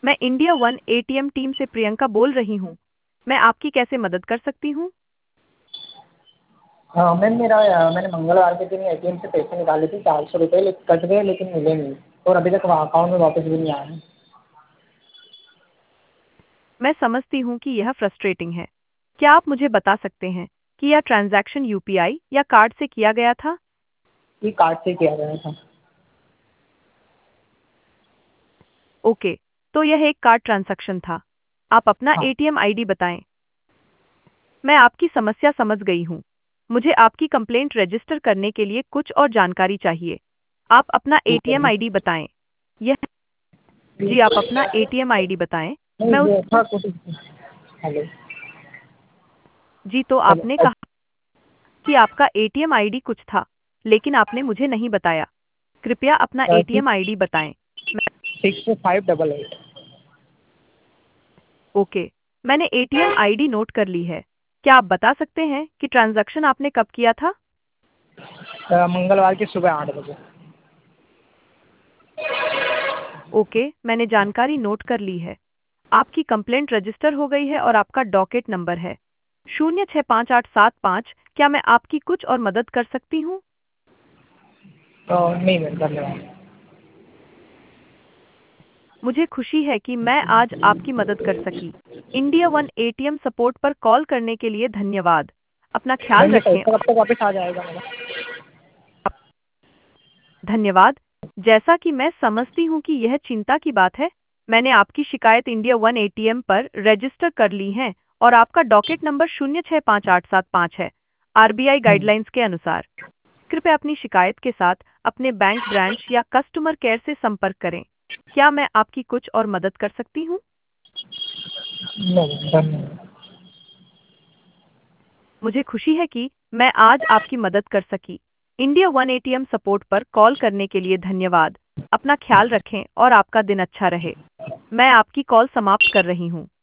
मैं India one ATM team से प्रियंका बोल रही हूँ। मैं आपकी कैसे मदद कर सकती हूँ? हाँ मैम मैंने मंगलवार के दिन एटीएम से पैसे निकाले थे 400 रुपये कट गए लेकिन मिले नहीं और अभी तक अकाउंट में वापस भी नहीं आए हैं। मैं समझती हूँ कि यह फ्रस्ट्रेटिंग है। क्या आप मुझे बता सकते हैं कि यह ट्रांजैक्शन यूपीआई या कार्ड से किया गया था? ये कार्ड से किया गया था। ओके, तो यह एक कार्ड ट्रांजैक्शन था। आप अपना हाँ। एटीएम आईडी बताएं। मैं आपकी समस्या समझ गई हूँ। मुझे आपकी कंप्लेंट रजिस्टर करने के लिए कुछ और जानकारी चाहिए। आप अपना ठीक है एटीएम जी। आईडी बताएं। यह जी, आप अपना एटीएम आईडी बताएं। नहीं मैं उस जो था कुछ। हेलो। जी, तो आपने हेलो। कहा कि आपका एटीएम आईडी कुछ था, लेकिन आपने मुझे नहीं बताया। कृपया अपना एटीएम आईडी बताएं। मैं 6588। ओके, मैंने एटीएम आईडी नोट कर ली है। क्या आप बता सकते हैं कि ट्रांजैक्शन आपने कब किया था? मंगलवार की सुबह 8 बजे। ओके, मैंने जानकारी नोट कर ली है। आपकी कंप्लेंट रजिस्टर हो गई है और आपका डॉकेट नंबर है 0658875। क्या मैं आपकी कुछ और मदद कर सकती हूँ? तो नहीं मैम धन्यवाद। मुझे खुशी है कि मैं आज आपकी मदद कर सकी। इंडिया वन एटीएम सपोर्ट पर कॉल करने के लिए धन्यवाद। अपना ख्याल मैम ये रखें। पैसा कब तक वापस आ जाएगा मेरा? धन्यवाद। जैसा कि मैं समझती हूँ कि यह चिंता की बात है, मैंने आपकी शिकायत इंडिया वन एटीएम पर रजिस्टर कर ली है और आपका डॉकेट नंबर 0658875 है। आरबीआई गाइडलाइंस के अनुसार कृपया अपनी शिकायत के साथ अपने बैंक ब्रांच या कस्टमर केयर से संपर्क करें। क्या मैं आपकी कुछ और मदद कर सकती हूँ? नहीं धन्यवाद। मुझे खुशी है कि मैं आज आपकी मदद कर सकी। इंडिया वन एटीएम सपोर्ट पर कॉल करने के लिए धन्यवाद। अपना ख्याल रखें और आपका दिन अच्छा रहे। मैं आपकी कॉल समाप्त कर रही हूँ।